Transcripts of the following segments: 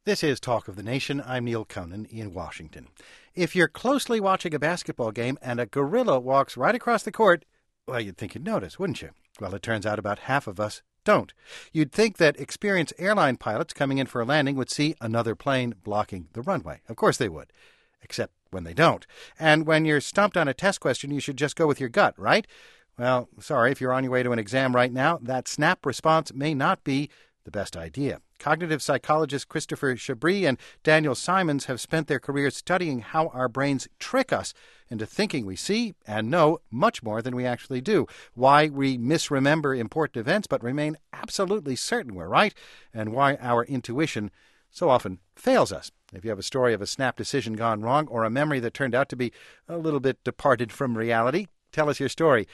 This is Talk of the Nation. I'm Neil Conan in Washington. If you're closely watching a basketball game and a gorilla walks right across the court, well, you'd think you'd notice, wouldn't you? Well, it turns out about half of us don't. You'd think that experienced airline pilots coming in for a landing would see another plane blocking the runway. Of course they would, except when they don't. And when you're stumped on a test question, you should just go with your gut, right? Well, sorry, if you're on your way to an exam right now, that snap response may not be the best idea. Cognitive psychologists Christopher Chabris and Daniel Simons have spent their careers studying how our brains trick us into thinking we see and know much more than we actually do, why we misremember important events but remain absolutely certain we're right, and why our intuition so often fails us. If you have a story of a snap decision gone wrong or a memory that turned out to be a little bit departed from reality, tell us your story.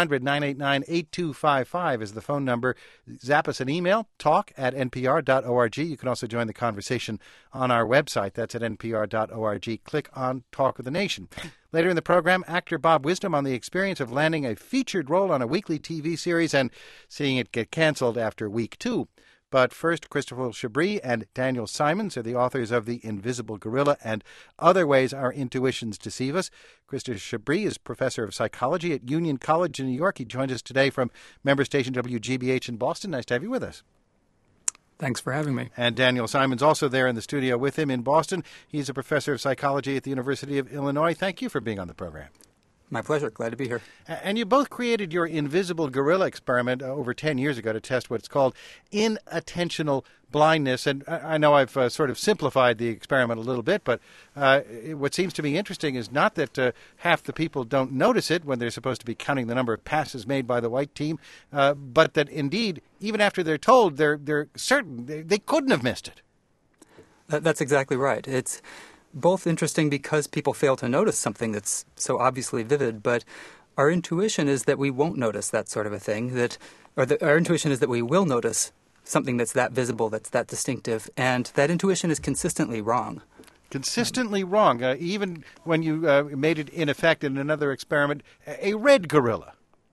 800-989-8255 is the phone number. Zap us an email, talk@npr.org. You can also join the conversation on our website. That's at npr.org. Click on Talk of the Nation. Later in the program, actor Bob Wisdom on the experience of landing a featured role on a weekly TV series and seeing it get canceled after week 2. But first, Christopher Chabris and Daniel Simons are the authors of The Invisible Gorilla and Other Ways Our Intuitions Deceive Us. Christopher Chabris is professor of psychology at Union College in New York. He joins us today from member station WGBH in Boston. Nice to have you with us. Thanks for having me. And Daniel Simons also there in the studio with him in Boston. He's a professor of psychology at the University of Illinois. Thank you for being on the program. My pleasure. Glad to be here. And you both created your invisible gorilla experiment over 10 years ago to test what's called inattentional blindness. And I know I've sort of simplified the experiment a little bit, but what seems to me interesting is not that half the people don't notice it when they're supposed to be counting the number of passes made by the white team, but that indeed, even after they're told, they're certain they couldn't have missed it. That's exactly right. It's both interesting because people fail to notice something that's so obviously vivid, but our intuition is that we won't notice that sort of a thing, our intuition is that we will notice something that's that visible, that's that distinctive, and that intuition is consistently wrong. Consistently wrong, even when you made it, in effect, in another experiment, a red gorilla.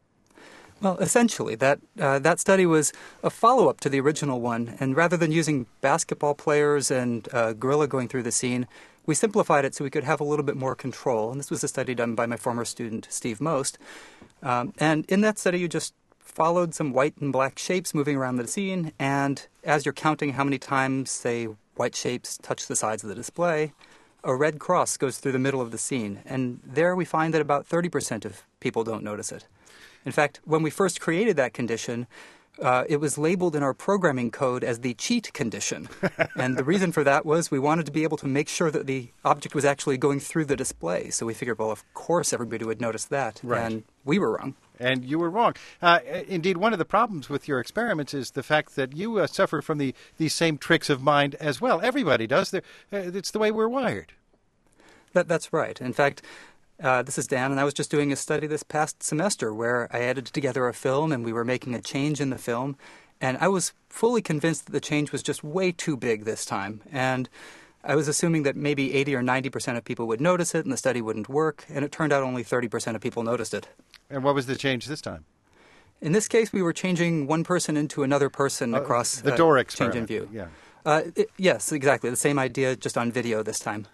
Well, essentially, that study was a follow-up to the original one, and rather than using basketball players and a gorilla going through the scene, we simplified it so we could have a little bit more control. And this was a study done by my former student, Steve Most. And in that study, you just followed some white and black shapes moving around the scene, and as you're counting how many times, say, white shapes touch the sides of the display, a red cross goes through the middle of the scene. And there we find that about 30% of people don't notice it. In fact, when we first created that condition, it was labeled in our programming code as the cheat condition. And the reason for that was we wanted to be able to make sure that the object was actually going through the display. So we figured, well, of course everybody would notice that. Right. And we were wrong. And you were wrong. Indeed, one of the problems with your experiments is the fact that you suffer from these same tricks of mind as well. Everybody does. It's the way we're wired. That's right. In fact, this is Dan, and I was just doing a study this past semester where I edited together a film and we were making a change in the film. And I was fully convinced that the change was just way too big this time. And I was assuming that maybe 80 or 90% of people would notice it and the study wouldn't work. And it turned out only 30% of people noticed it. And what was the change this time? In this case, we were changing one person into another person across the door experiment. Change in view. Yeah. Yes, exactly. The same idea, just on video this time.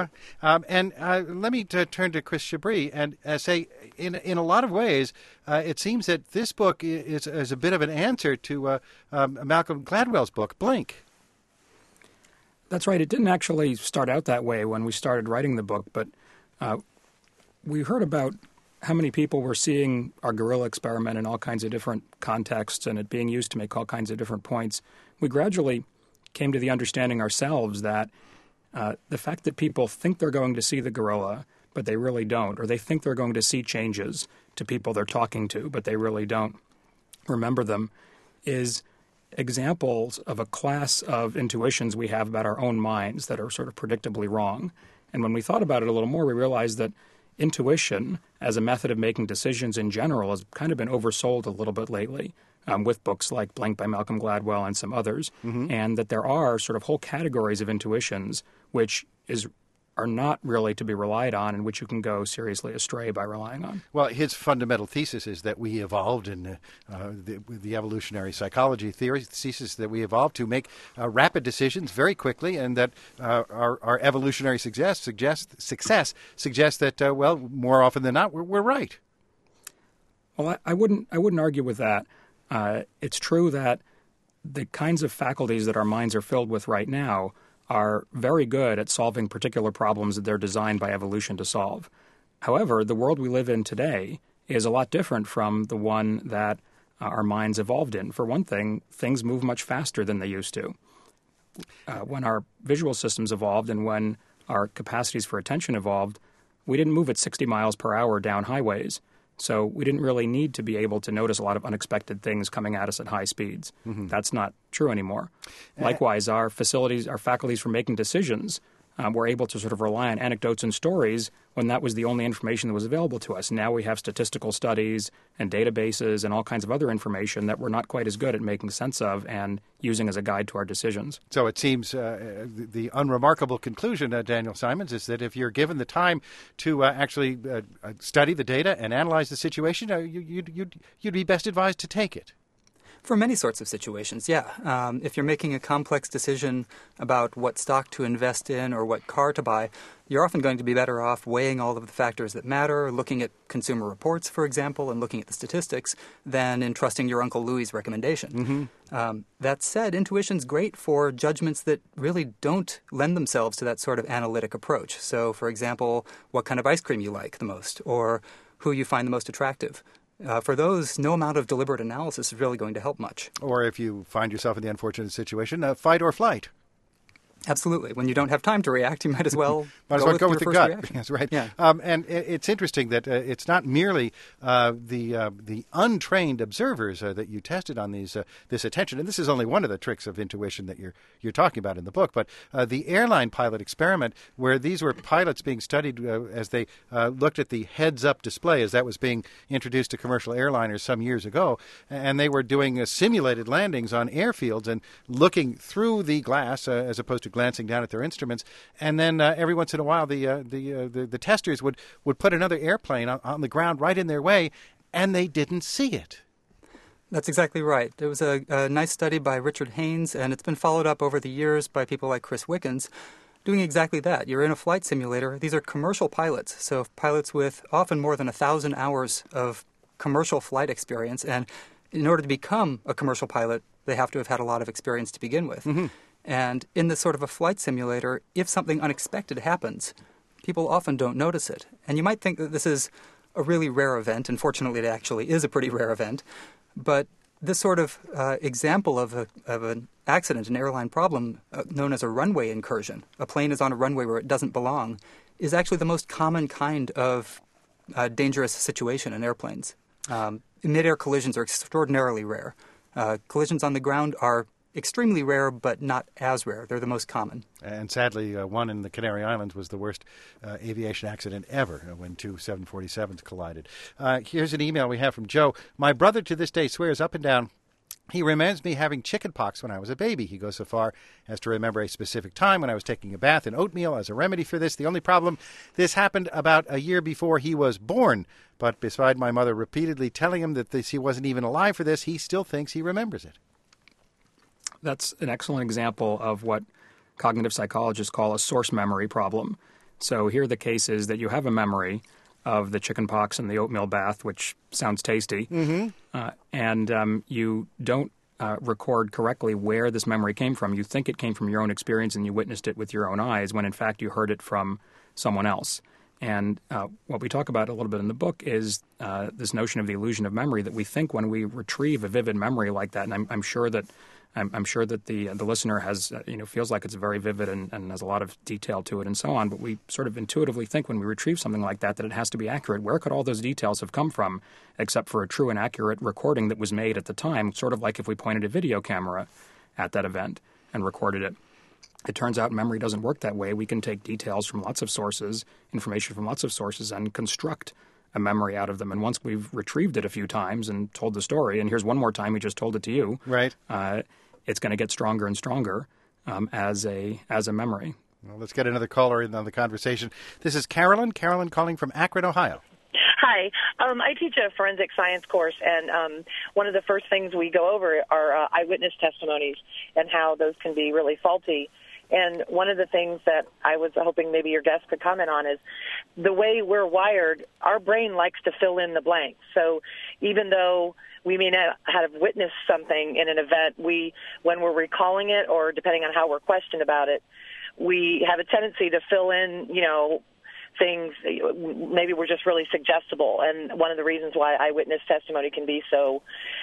And let me turn to Chris Chabris and say, in a lot of ways, it seems that this book is a bit of an answer to Malcolm Gladwell's book, Blink. That's right. It didn't actually start out that way when we started writing the book, but we heard about how many people were seeing our gorilla experiment in all kinds of different contexts and it being used to make all kinds of different points. We gradually came to the understanding ourselves that the fact that people think they're going to see the gorilla, but they really don't, or they think they're going to see changes to people they're talking to, but they really don't remember them, is examples of a class of intuitions we have about our own minds that are sort of predictably wrong. And when we thought about it a little more, we realized that intuition as a method of making decisions in general has kind of been oversold a little bit lately. With books like Blink by Malcolm Gladwell and some others, and that there are sort of whole categories of intuitions which is are not really to be relied on and which you can go seriously astray by relying on. Well, his fundamental thesis is that we evolved in the evolutionary psychology thesis that we evolved to make rapid decisions very quickly, and that our evolutionary success suggests that, well, more often than not, we're right. Well, I wouldn't argue with that. It's true that the kinds of faculties that our minds are filled with right now are very good at solving particular problems that they're designed by evolution to solve. However, the world we live in today is a lot different from the one that our minds evolved in. For one thing, things move much faster than they used to. When our visual systems evolved and when our capacities for attention evolved, we didn't move at 60 miles per hour down highways. So we didn't really need to be able to notice a lot of unexpected things coming at us at high speeds. Mm-hmm. That's not true anymore. Likewise, our faculties for making decisions were able to sort of rely on anecdotes and stories when that was the only information that was available to us. Now we have statistical studies and databases and all kinds of other information that we're not quite as good at making sense of and using as a guide to our decisions. So it seems the unremarkable conclusion, Daniel Simons, is that if you're given the time to actually study the data and analyze the situation, you'd be best advised to take it. For many sorts of situations, yeah. If you're making a complex decision about what stock to invest in or what car to buy, you're often going to be better off weighing all of the factors that matter, looking at consumer reports, for example, and looking at the statistics, than in trusting your Uncle Louie's recommendation. Mm-hmm. That said, intuition's great for judgments that really don't lend themselves to that sort of analytic approach. So, for example, what kind of ice cream you like the most, or who you find the most attractive. For those, no amount of deliberate analysis is really going to help much. Or if you find yourself in the unfortunate situation, fight or flight. Absolutely. When you don't have time to react, you might as well go with the gut. Reaction. That's right. Yeah. And it's interesting that it's not merely the untrained observers that you tested on this attention, and this is only one of the tricks of intuition that you're talking about in the book, but the airline pilot experiment, where these were pilots being studied as they looked at the heads-up display as that was being introduced to commercial airliners some years ago, and they were doing simulated landings on airfields and looking through the glass as opposed to glancing down at their instruments, and then every once in a while the testers would put another airplane on the ground right in their way, and they didn't see it. That's exactly right. There was a nice study by Richard Haynes, and it's been followed up over the years by people like Chris Wickens, doing exactly that. You're in a flight simulator. These are commercial pilots, so pilots with often more than 1,000 hours of commercial flight experience, and in order to become a commercial pilot, they have to have had a lot of experience to begin with. Mm-hmm. And in this sort of a flight simulator, if something unexpected happens, people often don't notice it. And you might think that this is a really rare event, and fortunately it actually is a pretty rare event, but this sort of example of an accident, an airline problem known as a runway incursion, a plane is on a runway where it doesn't belong, is actually the most common kind of dangerous situation in airplanes. Mid-air collisions are extraordinarily rare. Collisions on the ground are extremely rare, but not as rare. They're the most common. And sadly, one in the Canary Islands was the worst aviation accident ever when two 747s collided. Here's an email we have from Joe. My brother to this day swears up and down he remembers me having chicken pox when I was a baby. He goes so far as to remember a specific time when I was taking a bath in oatmeal as a remedy for this. The only problem, this happened about a year before he was born. But beside my mother repeatedly telling him that he wasn't even alive for this, he still thinks he remembers it. That's an excellent example of what cognitive psychologists call a source memory problem. So here the case is that you have a memory of the chicken pox and the oatmeal bath, which sounds tasty, and you don't record correctly where this memory came from. You think it came from your own experience and you witnessed it with your own eyes, when in fact you heard it from someone else. And what we talk about a little bit in the book is this notion of the illusion of memory, that we think when we retrieve a vivid memory like that, and I'm sure that the listener has feels like it's very vivid and has a lot of detail to it and so on, but we sort of intuitively think when we retrieve something like that it has to be accurate. Where could all those details have come from except for a true and accurate recording that was made at the time, sort of like if we pointed a video camera at that event and recorded it. It turns out memory doesn't work that way. We can take details from lots of sources, information from lots of sources, and construct a memory out of them. And once we've retrieved it a few times and told the story, and here's one more time we just told it to you, right? It's going to get stronger and stronger as a memory. Well, let's get another caller in on the conversation. This is Carolyn. Carolyn calling from Akron, Ohio. Hi. I teach a forensic science course, and one of the first things we go over are eyewitness testimonies and how those can be really faulty. And one of the things that I was hoping maybe your guest could comment on is the way we're wired, our brain likes to fill in the blanks. So even though we may not have witnessed something in an event, when we're recalling it, or depending on how we're questioned about it, we have a tendency to fill in, things. Maybe we're just really suggestible, and one of the reasons why eyewitness testimony can be so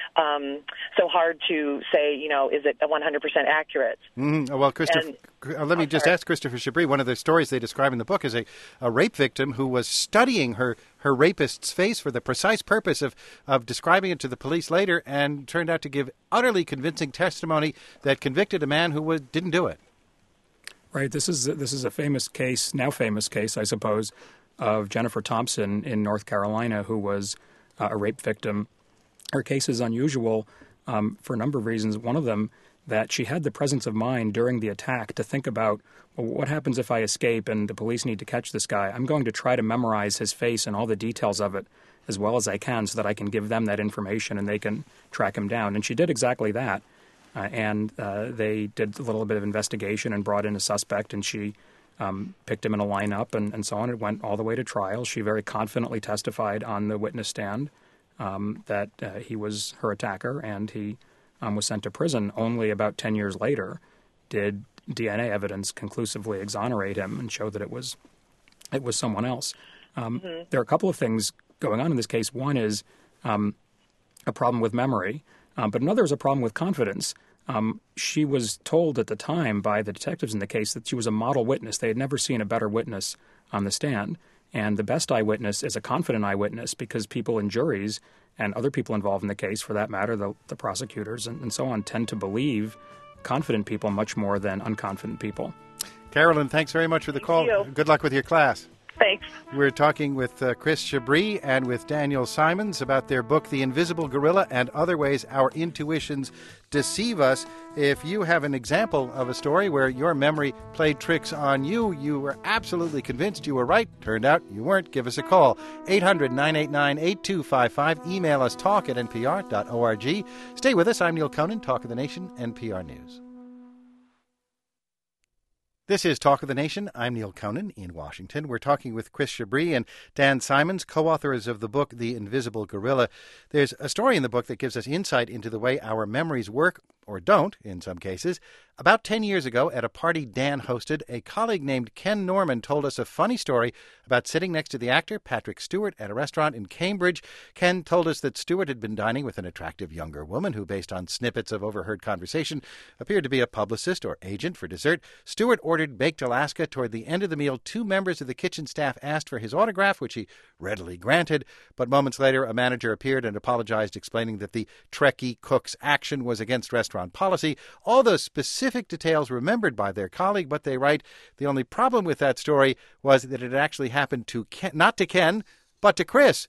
hard to say, is it 100% accurate? Mm-hmm. Well, Christopher, let me just ask Christopher Chabris. One of the stories they describe in the book is a rape victim who was studying her rapist's face for the precise purpose of describing it to the police later, and turned out to give utterly convincing testimony that convicted a man who didn't do it. Right. This is a famous case, I suppose, of Jennifer Thompson in North Carolina, who was a rape victim. Her case is unusual for a number of reasons. One of them, that she had the presence of mind during the attack to think about, well, what happens if I escape and the police need to catch this guy? I'm going to try to memorize his face and all the details of it as well as I can so that I can give them that information and they can track him down. And she did exactly that. And they did a little bit of investigation and brought in a suspect, and she picked him in a lineup and so on. It went all the way to trial. She very confidently testified on the witness stand that he was her attacker, and he was sent to prison. Only about 10 years later did DNA evidence conclusively exonerate him and show that it was someone else. There are a couple of things going on in this case. One is a problem with memory. But another is a problem with confidence. She was told at the time by the detectives in the case that she was a model witness. They had never seen a better witness on the stand. And the best eyewitness is a confident eyewitness, because people in juries and other people involved in the case, for that matter, the prosecutors and so on, tend to believe confident people much more than unconfident people. Carolyn, thanks very much for the call. Thank you. Good luck with your class. Thanks. We're talking with Chris Chabris and with Daniel Simons about their book, The Invisible Gorilla and Other Ways Our Intuitions Deceive Us. If you have an example of a story where your memory played tricks on you, you were absolutely convinced you were right, turned out you weren't, give us a call. 800-989-8255. Email us talk@npr.org. Stay with us. I'm Neil Conan, Talk of the Nation, NPR News. This is Talk of the Nation. I'm Neil Conan in Washington. We're talking with Chris Chabris and Dan Simons, co-authors of the book, The Invisible Gorilla. There's a story in the book that gives us insight into the way our memories work, or don't, in some cases. About 10 years ago, at a party Dan hosted, a colleague named Ken Norman told us a funny story about sitting next to the actor Patrick Stewart at a restaurant in Cambridge. Ken told us that Stewart had been dining with an attractive younger woman who, based on snippets of overheard conversation, appeared to be a publicist or agent. For dessert, Stewart ordered baked Alaska. Toward the end of the meal, 2 members of the kitchen staff asked for his autograph, which he readily granted. But moments later, a manager appeared and apologized, explaining that the Trekkie cook's action was against restaurant policy. All those specific details remembered by their colleague, but they write, the only problem with that story was that it actually happened to Ken, not to Ken, but to Chris.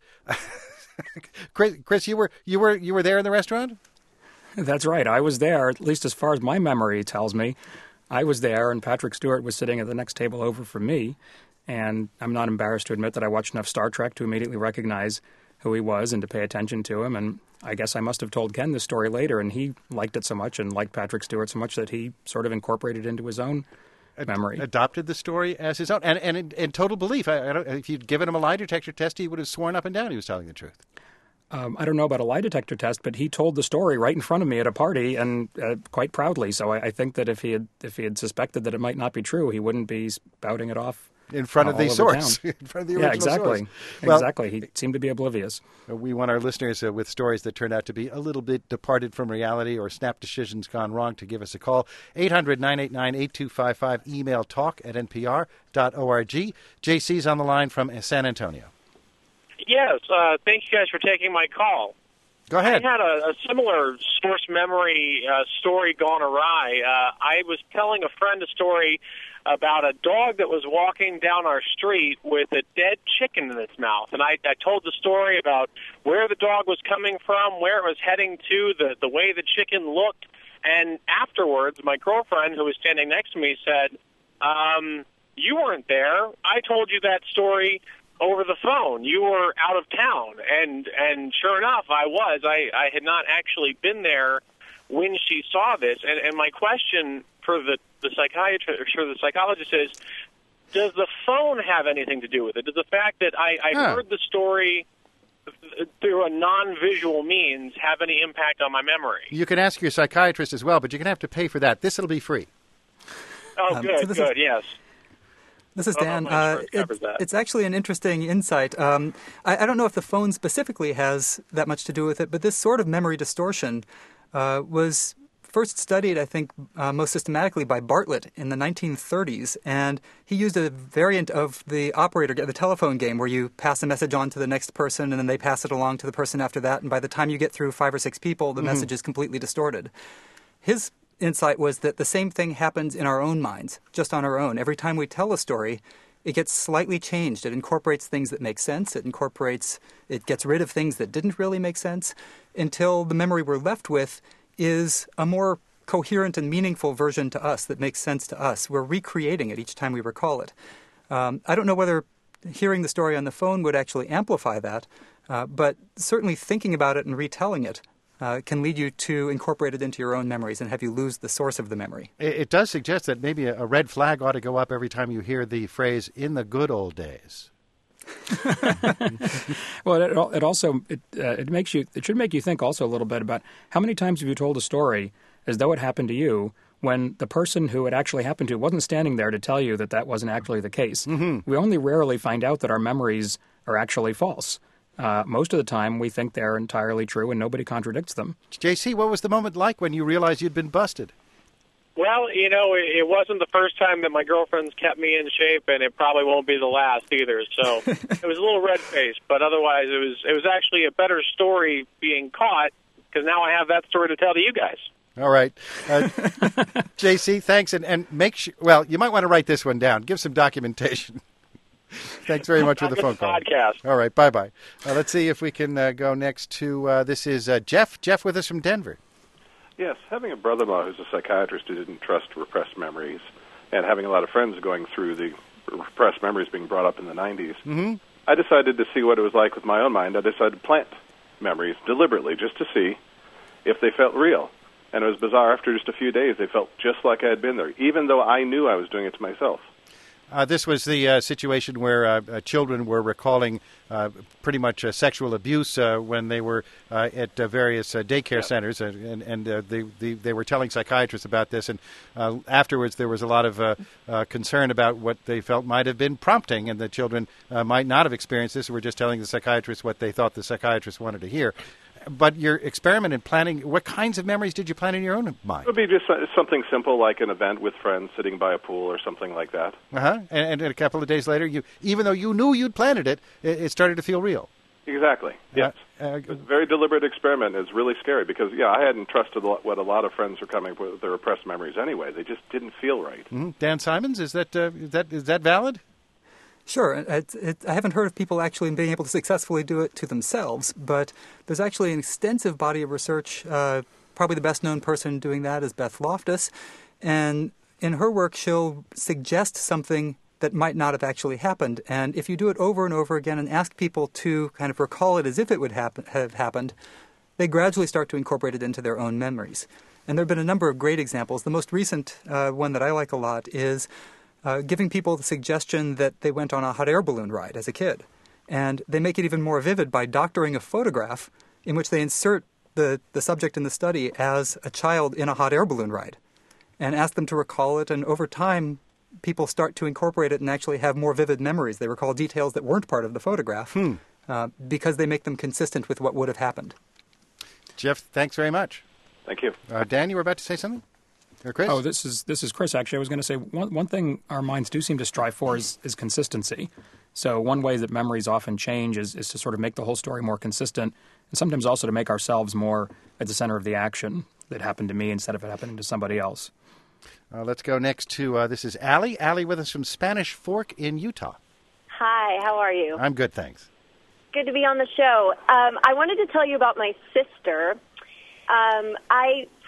Chris, you were there in the restaurant? That's right. I was there, at least as far as my memory tells me. I was there, and Patrick Stewart was sitting at the next table over from me. And I'm not embarrassed to admit that I watched enough Star Trek to immediately recognize who he was and to pay attention to him. And I guess I must have told Ken this story later, and he liked it so much and liked Patrick Stewart so much that he sort of incorporated it into his own memory. Adopted the story as his own. And in total belief. If you'd given him a lie detector test, he would have sworn up and down he was telling the truth. I don't know about a lie detector test, but he told the story right in front of me at a party, and quite proudly. So I think that if he had suspected that it might not be true, he wouldn't be spouting it off in front of the source, in front of the original exactly. source. Well, exactly. He seemed to be oblivious. We want our listeners with stories that turn out to be a little bit departed from reality or snap decisions gone wrong to give us a call. 800-989-8255. Email talk@npr.org. JC's on the line from San Antonio. Yes, thank you guys for taking my call. Go ahead. I had a similar source memory story gone awry. I was telling a friend a story about a dog that was walking down our street with a dead chicken in its mouth. And I told the story about where the dog was coming from, where it was heading to, the way the chicken looked. And afterwards, my girlfriend, who was standing next to me, said, You weren't there. I told you that story over the phone. You were out of town, and sure enough, I was. I had not actually been there when she saw this. And my question for the psychiatrist or for the psychologist is, does the phone have anything to do with it? Does the fact that I heard the story through a non-visual means have any impact on my memory? You can ask your psychiatrist as well, but you're going to have to pay for that. This will be free. Oh, good, yes. This is Dan. It's actually an interesting insight. I don't know if the phone specifically has that much to do with it, but this sort of memory distortion was first studied, I think, most systematically by Bartlett in the 1930s. And he used a variant of the the telephone game, where you pass a message on to the next person, and then they pass it along to the person after that. And by the time you get through 5 or 6 people, the message is completely distorted. His insight was that the same thing happens in our own minds, just on our own. Every time we tell a story, it gets slightly changed. It incorporates things that make sense. It gets rid of things that didn't really make sense, until the memory we're left with is a more coherent and meaningful version to us that makes sense to us. We're recreating it each time we recall it. I don't know whether hearing the story on the phone would actually amplify that, but certainly thinking about it and retelling it can lead you to incorporate it into your own memories and have you lose the source of the memory. It does suggest that maybe a red flag ought to go up every time you hear the phrase, "in the good old days." Well, it should make you think also a little bit about how many times have you told a story as though it happened to you when the person who it actually happened to wasn't standing there to tell you that that wasn't actually the case. Mm-hmm. We only rarely find out that our memories are actually false. Most of the time, we think they're entirely true, and nobody contradicts them. JC, what was the moment like when you realized you'd been busted? Well, it wasn't the first time that my girlfriend's kept me in shape, and it probably won't be the last either. So it was a little red-faced, but otherwise it was actually a better story being caught, because now I have that story to tell to you guys. All right. JC, thanks, and make sure, well, you might want to write this one down. Give some documentation. Thanks very much for the phone call. Podcast. All right, bye-bye. Let's see if we can go next to, this is Jeff. Jeff with us from Denver. Yes, having a brother-in-law who's a psychiatrist who didn't trust repressed memories, and having a lot of friends going through the repressed memories being brought up in the 90s, mm-hmm. I decided to see what it was like with my own mind. I decided to plant memories deliberately just to see if they felt real. And it was bizarre. After just a few days, they felt just like I had been there, even though I knew I was doing it to myself. This was the situation where children were recalling pretty much sexual abuse when they were at various daycare centers, and they were telling psychiatrists about this. And afterwards, there was a lot of concern about what they felt might have been prompting, and the children might not have experienced this. Were just telling the psychiatrist what they thought the psychiatrist wanted to hear. But your experiment in planning, what kinds of memories did you plan in your own mind? It would be just something simple like an event with friends sitting by a pool or something like that. Uh-huh. And a couple of days later, even though you knew you'd planned it, it started to feel real. Exactly, yes. It was a very deliberate experiment. It's really scary because, I hadn't trusted what a lot of friends were coming up with their repressed memories anyway. They just didn't feel right. Mm-hmm. Dan Simons, is that valid? Sure. I haven't heard of people actually being able to successfully do it to themselves, but there's actually an extensive body of research. Probably the best-known person doing that is Beth Loftus. And in her work, she'll suggest something that might not have actually happened. And if you do it over and over again and ask people to kind of recall it as if it would have happened, they gradually start to incorporate it into their own memories. And there have been a number of great examples. The most recent one that I like a lot is giving people the suggestion that they went on a hot air balloon ride as a kid. And they make it even more vivid by doctoring a photograph in which they insert the subject in the study as a child in a hot air balloon ride and ask them to recall it. And over time, people start to incorporate it and actually have more vivid memories. They recall details that weren't part of the photograph because they make them consistent with what would have happened. Jeff, thanks very much. Thank you. Dan, you were about to say something? Or Chris? Oh, this is Chris, actually. I was going to say one thing our minds do seem to strive for is consistency. So one way that memories often change is to sort of make the whole story more consistent, and sometimes also to make ourselves more at the center of the action that happened to me instead of it happening to somebody else. Let's go next to, this is Allie. Allie with us from Spanish Fork in Utah. Hi, how are you? I'm good, thanks. Good to be on the show. I wanted to tell you about my sister. I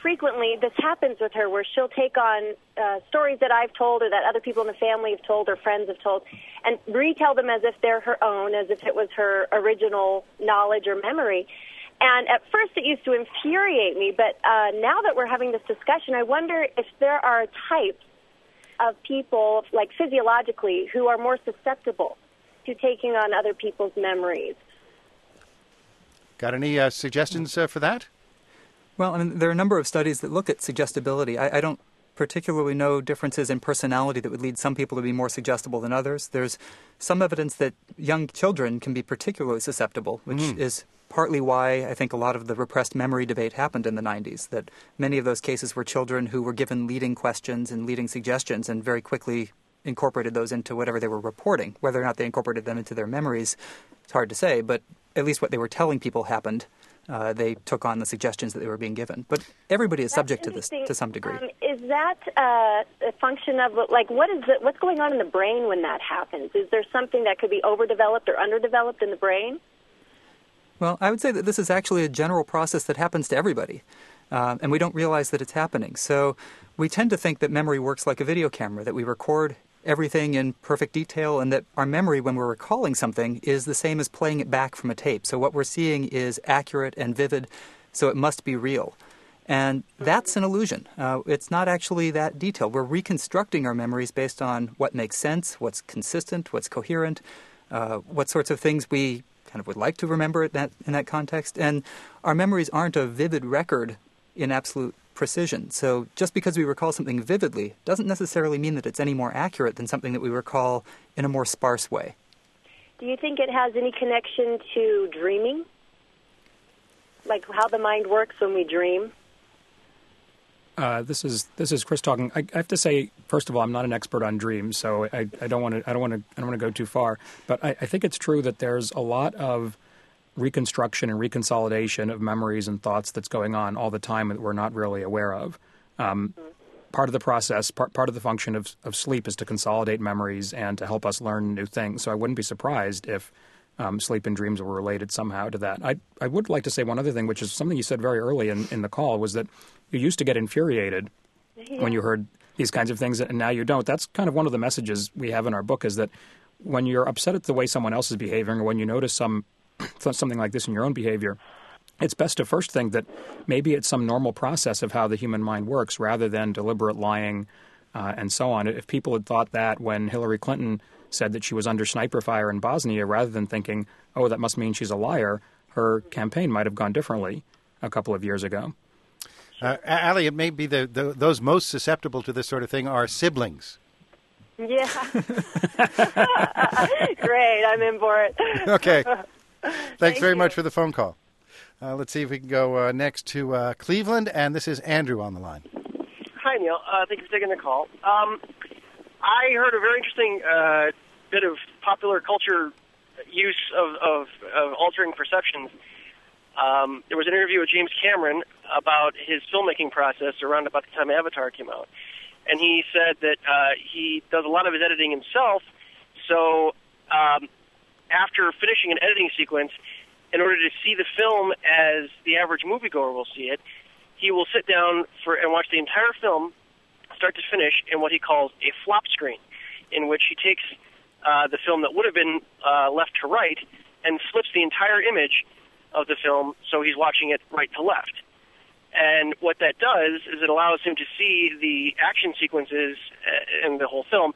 frequently this happens with her, where she'll take on stories that I've told or that other people in the family have told or friends have told and retell them as if they're her own, as if it was her original knowledge or memory. And at first it used to infuriate me, but now that we're having this discussion, I wonder if there are types of people, like physiologically, who are more susceptible to taking on other people's memories. Got any suggestions for that? Well, I mean, there are a number of studies that look at suggestibility. I don't particularly know differences in personality that would lead some people to be more suggestible than others. There's some evidence that young children can be particularly susceptible, which is partly why I think a lot of the repressed memory debate happened in the 90s, that many of those cases were children who were given leading questions and leading suggestions and very quickly incorporated those into whatever they were reporting. Whether or not they incorporated them into their memories, it's hard to say, but at least what they were telling people happened. They took on the suggestions that they were being given. But everybody is subject to this to some degree. Is that a function of, like, what's going on in the brain when that happens? Is there something that could be overdeveloped or underdeveloped in the brain? Well, I would say that this is actually a general process that happens to everybody, and we don't realize that it's happening. So we tend to think that memory works like a video camera, that we record everything in perfect detail, and that our memory, when we're recalling something, is the same as playing it back from a tape. So what we're seeing is accurate and vivid, so it must be real. And that's an illusion. It's not actually that detailed. We're reconstructing our memories based on what makes sense, what's consistent, what's coherent, what sorts of things we kind of would like to remember in that context. And our memories aren't a vivid record in absolute precision. So just because we recall something vividly doesn't necessarily mean that it's any more accurate than something that we recall in a more sparse way. Do you think it has any connection to dreaming? Like how the mind works when we dream? This is Chris talking. I have to say, first of all, I'm not an expert on dreams, so I don't want to go too far. But I think it's true that there's a lot of reconstruction and reconsolidation of memories and thoughts that's going on all the time that we're not really aware of. Part of the process, part of the function of sleep is to consolidate memories and to help us learn new things. So I wouldn't be surprised if sleep and dreams were related somehow to that. I would like to say one other thing, which is something you said very early in the call, was that you used to get infuriated when you heard these kinds of things, and now you don't. That's kind of one of the messages we have in our book, is that when you're upset at the way someone else is behaving, or when you notice something like this in your own behavior, it's best to first think that maybe it's some normal process of how the human mind works rather than deliberate lying and so on. If people had thought that when Hillary Clinton said that she was under sniper fire in Bosnia, rather than thinking, oh, that must mean she's a liar, her campaign might have gone differently a couple of years ago. Allie, it may be those most susceptible to this sort of thing are siblings. Yeah. Great, I'm in for it. Okay. Thanks very much for the phone call. Let's see if we can go next to Cleveland, and this is Andrew on the line. Hi, Neil. Thank you for taking the call. I heard a very interesting bit of popular culture use of altering perceptions. There was an interview with James Cameron about his filmmaking process around about the time Avatar came out. And he said that he does a lot of his editing himself, so after finishing an editing sequence, in order to see the film as the average moviegoer will see it, he will sit down and watch the entire film, start to finish, in what he calls a flop screen, in which he takes the film that would have been left to right and flips the entire image of the film so he's watching it right to left. And what that does is it allows him to see the action sequences in the whole film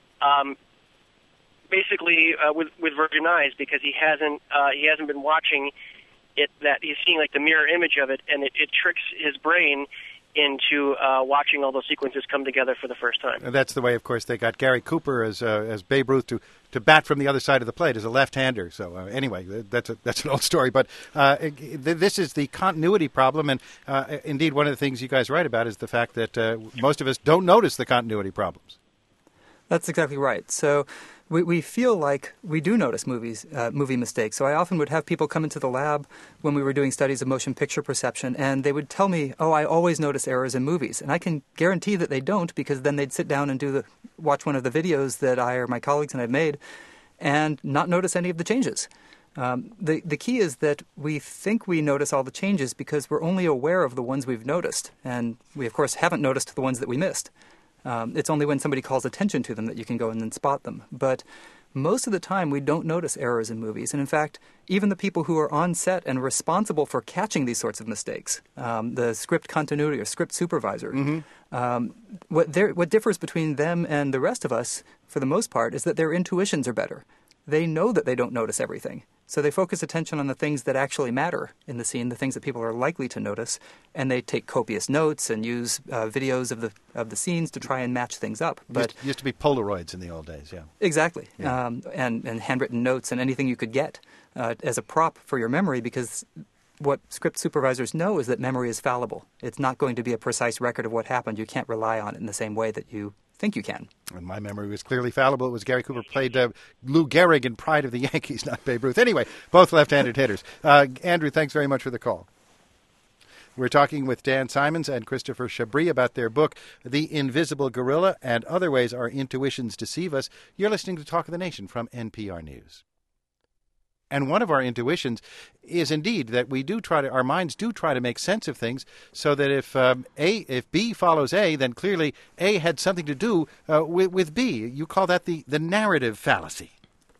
basically with virgin eyes, because he hasn't been watching it. That he's seeing like the mirror image of it, and it tricks his brain into watching all those sequences come together for the first time. And that's the way, of course, they got Gary Cooper as Babe Ruth to bat from the other side of the plate as a left-hander. So anyway, that's an old story. But this is the continuity problem, and indeed one of the things you guys write about is the fact that most of us don't notice the continuity problems. That's exactly right. So we feel like we do notice movie mistakes. So I often would have people come into the lab when we were doing studies of motion picture perception, and they would tell me, oh, I always notice errors in movies. And I can guarantee that they don't, because then they'd sit down and watch one of the videos that I or my colleagues and I've made and not notice any of the changes. The key is that we think we notice all the changes because we're only aware of the ones we've noticed. And we, of course, haven't noticed the ones that we missed. It's only when somebody calls attention to them that you can go in and spot them. But most of the time, we don't notice errors in movies. And in fact, even the people who are on set and responsible for catching these sorts of mistakes, the script continuity or script supervisor, what differs between them and the rest of us, for the most part, is that their intuitions are better. They know that they don't notice everything. So they focus attention on the things that actually matter in the scene, the things that people are likely to notice, and they take copious notes and use videos of the scenes to try and match things up. But used to be Polaroids in the old days, yeah. Exactly, yeah. And handwritten notes and anything you could get as a prop for your memory, because what script supervisors know is that memory is fallible. It's not going to be a precise record of what happened. You can't rely on it in the same way that you think you can. And my memory was clearly fallible. It was Gary Cooper played Lou Gehrig in Pride of the Yankees, not Babe Ruth. Anyway, both left-handed hitters. Andrew, thanks very much for the call. We're talking with Dan Simons and Christopher Chabris about their book, The Invisible Gorilla and Other Ways Our Intuitions Deceive Us. You're listening to Talk of the Nation from NPR News. And one of our intuitions is indeed that our minds do try to make sense of things, so that if B follows A, then clearly A had something to do with B. You call that the narrative fallacy.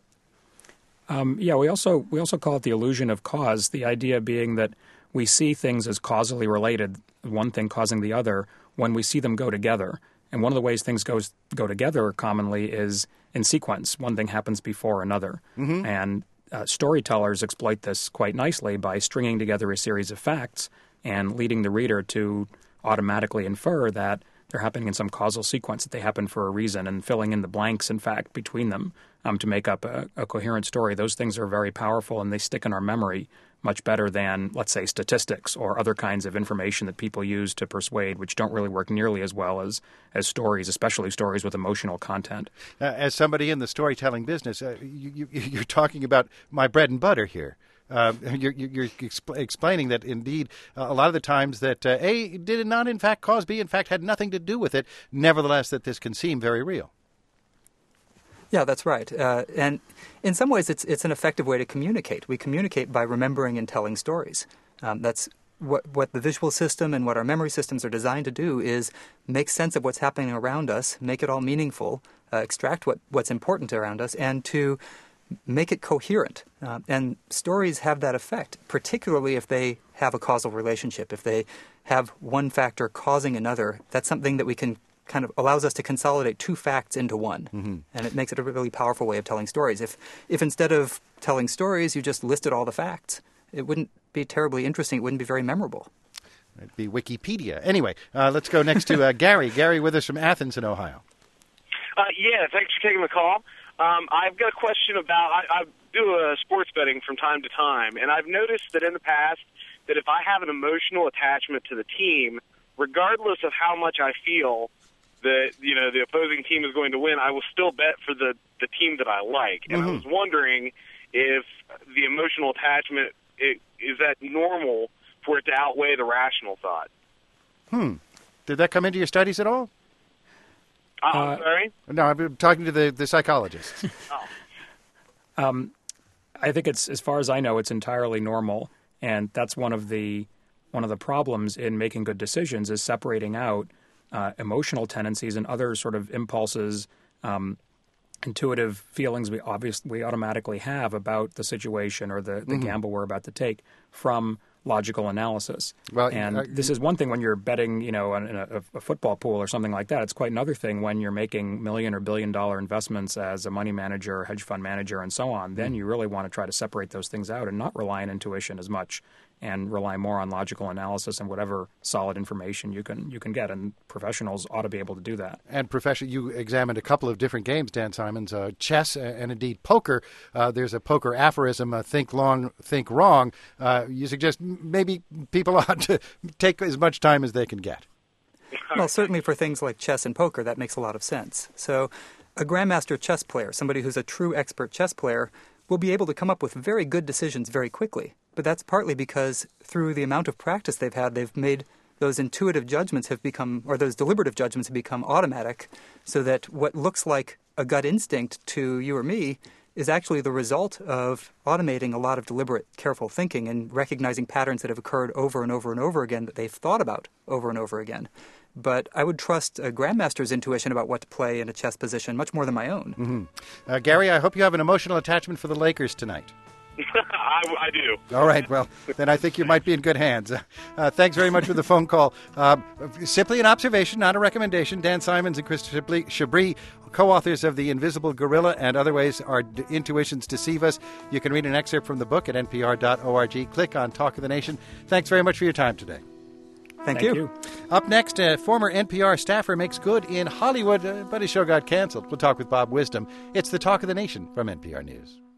Yeah, we also call it the illusion of cause. The idea being that we see things as causally related, one thing causing the other, when we see them go together. And one of the ways things go together commonly is in sequence. One thing happens before another, and storytellers exploit this quite nicely by stringing together a series of facts and leading the reader to automatically infer that they're happening in some causal sequence, that they happen for a reason, and filling in the blanks, in fact, between them to make up a coherent story. Those things are very powerful, and they stick in our memory much better than, let's say, statistics or other kinds of information that people use to persuade, which don't really work nearly as well as stories, especially stories with emotional content. As somebody in the storytelling business, you're talking about my bread and butter here. You're explaining that, indeed, a lot of the times that A did not, in fact, cause B, in fact, had nothing to do with it, nevertheless, that this can seem very real. Yeah, that's right. And in some ways, it's an effective way to communicate. We communicate by remembering and telling stories. That's what the visual system and what our memory systems are designed to do, is make sense of what's happening around us, make it all meaningful, extract what's important around us, and to make it coherent. And stories have that effect, particularly if they have a causal relationship. If they have one factor causing another, that's something that we can kind of allows us to consolidate two facts into one. And it makes it a really powerful way of telling stories. If instead of telling stories, you just listed all the facts, it wouldn't be terribly interesting. It wouldn't be very memorable. It'd be Wikipedia. Anyway, let's go next to Gary. Gary with us from Athens in Ohio. Yeah, thanks for taking the call. I've got a question about, I do sports betting from time to time, and I've noticed that in the past that if I have an emotional attachment to the team, regardless of how much I feel that, the opposing team is going to win, I will still bet for the team that I like. And I was wondering if the emotional attachment, is that normal for it to outweigh the rational thought? Did that come into your studies at all? Sorry? No, I'm talking to the psychologist. I think it's, as far as I know, it's entirely normal, and that's one of the problems in making good decisions, is separating out emotional tendencies and other sort of impulses, intuitive feelings we automatically have about the situation or the gamble we're about to take from logical analysis. Well, and this is one thing when you're betting, in a football pool or something like that. It's quite another thing when you're making million or billion-dollar investments as a money manager, or hedge fund manager, and so on. Then you really want to try to separate those things out and not rely on intuition as much, and rely more on logical analysis and whatever solid information you can get. And professionals ought to be able to do that. And you examined a couple of different games, Dan Simons, chess and indeed poker. There's a poker aphorism, think long, think wrong. You suggest maybe people ought to take as much time as they can get. Well, certainly for things like chess and poker, that makes a lot of sense. So a grandmaster chess player, somebody who's a true expert chess player, will be able to come up with very good decisions very quickly. But that's partly because through the amount of practice they've had, they've made those intuitive judgments those deliberative judgments have become automatic, so that what looks like a gut instinct to you or me is actually the result of automating a lot of deliberate, careful thinking and recognizing patterns that have occurred over and over and over again that they've thought about over and over again. But I would trust a grandmaster's intuition about what to play in a chess position much more than my own. Gary, I hope you have an emotional attachment for the Lakers tonight. I do. All right. Well, then I think you might be in good hands. Thanks very much for the phone call. Simply an observation, not a recommendation. Dan Simons and Chris Chabris, co-authors of The Invisible Gorilla and Other Ways Our Intuitions Deceive Us. You can read an excerpt from the book at npr.org. Click on Talk of the Nation. Thanks very much for your time today. Thank you. Up next, a former NPR staffer makes good in Hollywood, but his show got canceled. We'll talk with Bob Wisdom. It's the Talk of the Nation from NPR News.